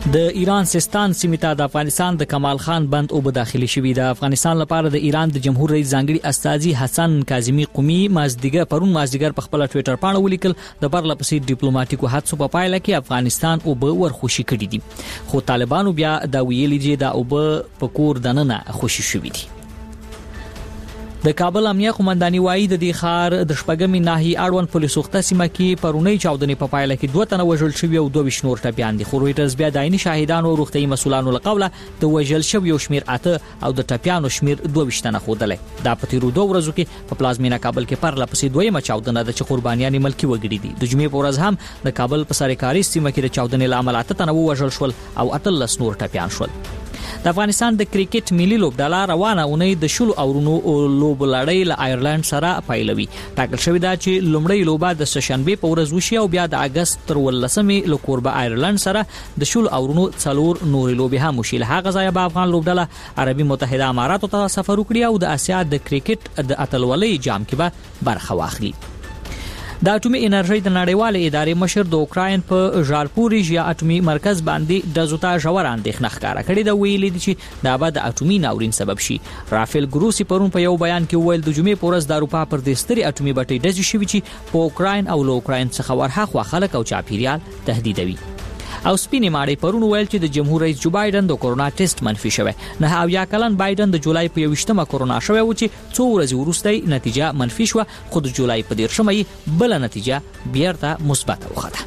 د ایران سیستان سیمې ته د افغانستان د کمال خان بند اوبه داخلي شوې. د افغانستان لپاره د ایران د جمهور رئیس ځانګړي استازي حسن کاظمي قومي پرون مازدیګر په خپل ټوئیټر باندې ولیکل د پرلپسې ډیپلوماټیکو هڅو په پایله کې افغانستان اوبه ورخوشي کړي دي، خو طالبانو بیا دا ویلي چې د اوبه په کور دننه خوشي شوې دي. د کابل امنیه قومنداني وایي د دې ښار د شپږمې ناحیې اړوند پولیسو خته سیمه کې پرونی چاودنې په پایله کې 2 تنه وژل شوي او 22 نور ټپیان دي. خو رویټرز بیا د عیني شاهدانو او روغتیايي مسؤلانو له قوله د وژل شویو شمیر 8 او د ټپیانو شمیر 22 تنه ښودلی. دا په تیرو 2 ورځو کې په پلازمینه کابل کې پرلپسې دویمه چاودنه ده چې قربانیان ملکي وګړي دي. د جمعې په ورځ هم د کابل په سرکاري سیمه کې د چاودنې له امله 8 تنه وژل شول او 18 نور ټپیان شول. د افغانستان د کرکټ ملي لوبډله روانه اونۍ د شلو اورونو لوبو لړۍ له آیرلند سره پیلوي. ټاکل شوی دا چې لومړی لوبه د سهشنبه په ورځ وشي او بیا د اگست تر 18مې له کوربه آیرلند سره د شلو اورونو 4 نورې لوبې هم وشي. له هغه ځایه به افغان لوبډله عربي متحده اماراتو ته سفر وکړي او د اسیا د کرکټ د اتلولۍ جام کې به برخه واخلي. د اټومي انرژي د نړیوال ادارې مشر د اوکراین په ژارپوریژیا اټومي مرکز باندې د زوتا ژور اندېښنه ښکاره کړې ده، ویلي دي چې دا به د اټومي ناورین سبب شي. رافیل ګروسی پرون په یو بیان کې وویل د جمعې په ورځ د اروپا پر دې سترې اټومي بټۍ ډزې شوي چې په اوکراین او له اوکراین څخه ورهاخوا خلک او چاپیریال تهدیدوي. او سپینې ماړې پرون ویل چې د جمهور رئیس جو بایدن د کورونا ټیسټ منفي شوی. 9 کلن بایدن د جولای په 21مه کورونا شوی و چې 2 ورځې وروسته نتیجه منفي شو، خو د جولای په 13مه بل نتیجه بیرته مثبت وخته.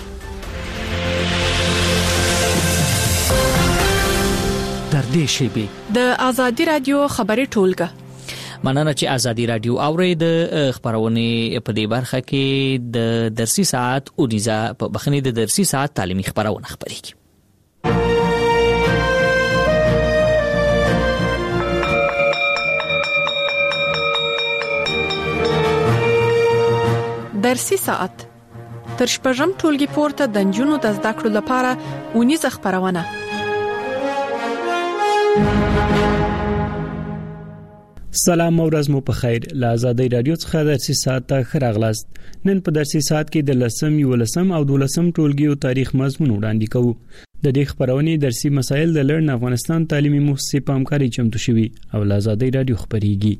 در دې شیبه د ازادي رادیو خبري ټولګه مننه چې ازادي رادیو اوري. د خبرونه په دې برخه کې د درسي ساعت او نيزه په بخنه د درسي ساعت تعلیمي خبرونه خبريږي. درسي ساعت تر شپږم ټولګي پورته د نجونو د زده کړو لپاره ونیزه خبرونه. سلام او ورځ مو په خیر. له ازادي رادیو څخه درسي ساعت ته خراغلاست. نن په درسي ساعت کې د 10م، 11م او 12م ټولګي او تاریخ مضمون وړاندې کوو. د دې خبرونې درسي مسایل د لړن افغانستان تعلیمي مؤسسې په همکاري چمتو شوي او له ازادي رادیو خبريږي.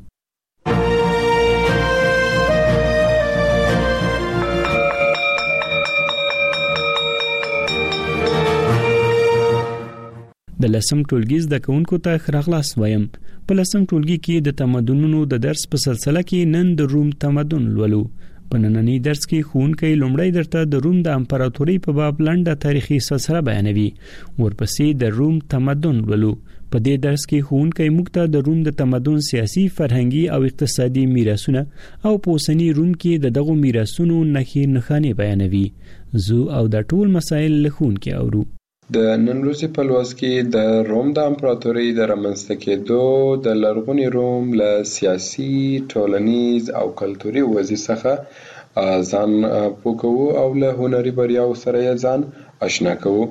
د لسم ټولګي زده کوونکو ته خراغلاس وایم. په لسم ټولګي کې د تمدنونو د درس په سلسله کې نن د روم تمدن لولو. په نننی درس کې ښوونکی لومړی درته د روم د امپراتورۍ په باب لنډه تاریخي سلسله بیانوي، ورپسې د روم تمدن لولو. په دې درس کې ښوونکی موږ ته د روم د تمدن سیاسي، فرهنګي او اقتصادي میراثونه او په اوسني روم کې دغه میراثونو نښانې بیانوي. زه او د ټول مسایل له ښوونکي اورو. د نن ورځې په لوست کې د روم د امپراتورۍ د رامنځته کېدو د لرغوني روم له سیاسي، ټولنیز او کلتوري وضعیت څخه ځان پوه کوو او له هنري بریاو سره یې ځان آشنا کوو.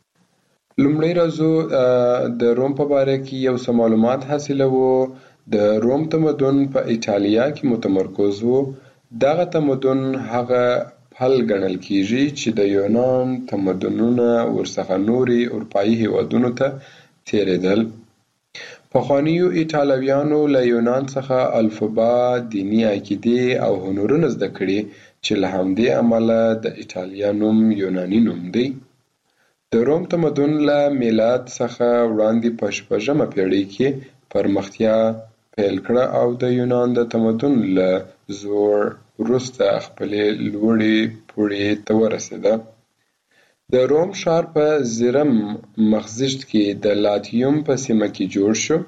لومړی راځو د روم په باره کې یو څه معلومات حاصلوو. د روم تمدن په ایټالیا کې متمرکز و. دغه تمدن هغه حل ګڼل کیږي چې د یونان تمدنونه ورڅخه نوري اروپایي هیوادونو ته تیرېدل. پخوانیو ایټالویانو له یونان څخه الفبا، دینی عقیدې او هنرونه زده کړي چې له همدې امله د ایټالیا نوم یوناني نوم دی. د روم تمدن له میلاد څخه وړاندې په 6مه پیړۍ کې پرمختیا پیل کړه او د یونان د تمدن له زوړ وروسته خپلې لوړې پوړۍ ته ورسېده. د روم ښار په زرم مخزیشت کې د لاتیوم په سیمه کې جوړ شو.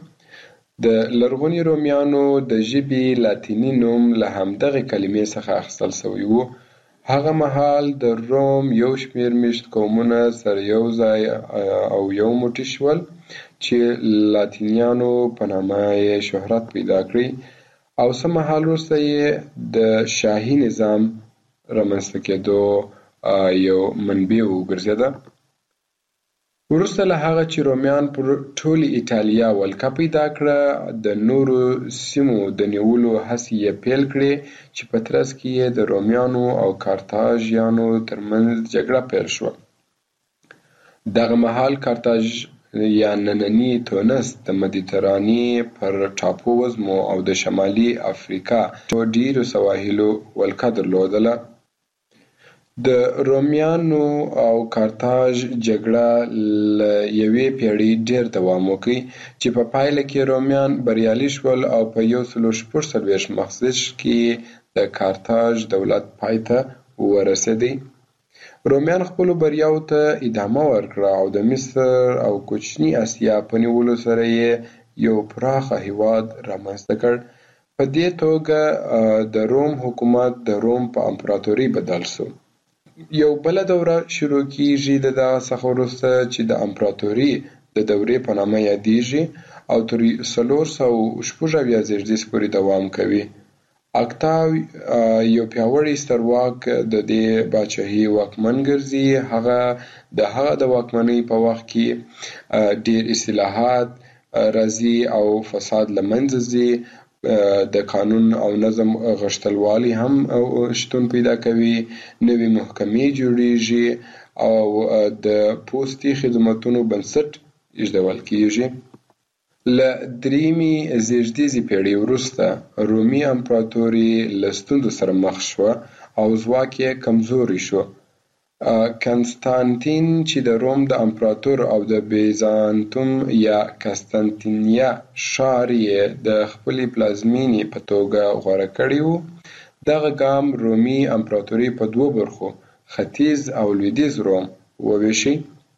د لرغوني رومیانو د ژبې لاتینی نوم له همدغه کلمې څخه اخیستل شوی و. هغه مهال د روم یو شمېر میشت قومونه سره یو ځای او یو موټی شول چې لاتینیانو په نامه یې شهرت پیدا کړی او څه مهال وروسته یې د شاهي نظام رامنځته کېدو یو منبع وګرځېده. وروسته له هغه چې رومیان پر ټولې ایټالیا ولکه پیدا کړه، د نورو سیمو د نیولو هڅې یې پیل کړې چې په ترڅ کې یې د رومیانو او کارتاژیانو ترمنځ جګړه پیل شوه. دغه مهال کارتاژ یا نننی تونس د مدیترانې پر ټاپو وزمو او د شمالي افریقا ډیرو سواحلو ولکه درلودله. د رومیانو او کارتاژ جګړه له یوې پیړۍ ډیر دوام وکړ چې په پایله کې رومیان بریالي شول او په 1446 مخزش کې د کارتاژ دولت پای ته ورسېدی. رومیان خپل بریاو ته ادامه ورکړه او د مصر او کوچنی اسیا په نیولو سره یې یو پراخه هیواد رامنځته کړ. په دې توګه د روم حکومت د روم په امپراتوري بدل شو. یو بل دوره شروع کیږي د دغه څخه وروسته چې د امپراتوري د دورې په نامه یادیږي او تر 476 زیږدیز پورې دوام کوي. اکتاو یو پیاوړی سترواک د دې باچاهي واکمن ګرځي. هغه د واکمنۍ په وخت کې ډیر اصلاحات راځي او فساد له منځه ځي. د قانون او نظم غښتلوالی هم شتون پیدا کوي. نوې محکمې جوړیږي او د پوستي خدماتونو بنسټ ایښودل کیږي. له دریمې زیږدیزې پیړۍ وروسته رومي امپراتوري له ستونزو سره مخ شوه او ځواک یې کمزوری شو. کنستانتین چې د روم د امپراتور او د بیزانتوم یا قسطنطنیه ښار یې د خپلې پلازمینې په توګه غوره کړی و. دغه ګام رومي امپراتوري په دوو برخو ختیځ او لویدیځ روم وویشي.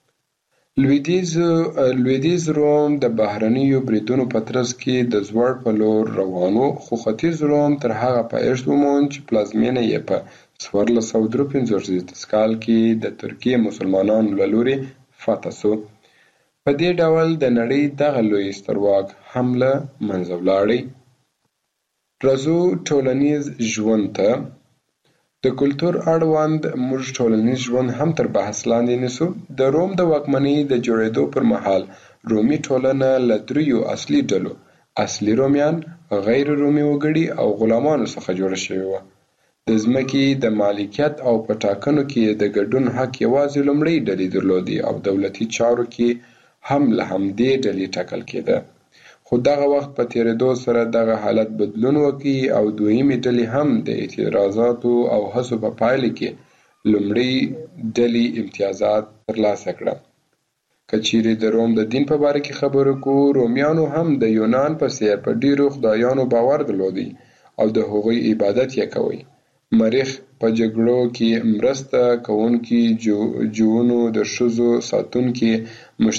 لویدیځ روم د بهرنیو بریدونو په ترڅ کې د زوړ په لور روان و، خو ختیځ روم تر هغه پایښت وموند چې پلازمینه یې په 1453 کال کې د ترکیې مسلمانانو له لوري فتح شو. په دې ډول د نړۍ دغه لوی سترواک هم له منځه ولاړی. راځو ټولنیز ژوند ته. د کلتور اړوند موږ ټولنیز ژوند هم تر بحث لاندې نیسو. د روم د واکمنۍ د جوړېدو پر مهال رومي ټولنه له دریو اصلي ډلو، اصلي رومیان، غیر رومي وګړي او غلامانو څخه جوړه شوې وه. د ځمکې د مالکیت او په ټاکنو کې د ګډون حق یوازې لومړۍ ډلې درلودي او دولتي چارو کې هم له همدې ډلې ټاکل کېده. خو دغه وخت په تېرېدو سره دغه حالت بدلون وکړي او دویمې ډلې هم د اعتراضاتو او هڅو په پایله کې لومړۍ ډلې امتیازات ترلاسه کړه. که چیرې د روم د دین په باره کې خبرې کوو، رومیانو هم د یونان په څېر په ډېرو خدایانو باور درلودی او د هغوی عبادت یې کوي. مریخ په جګړو کې مرسته کوونکي، جوونو د ښځو ساتونکي،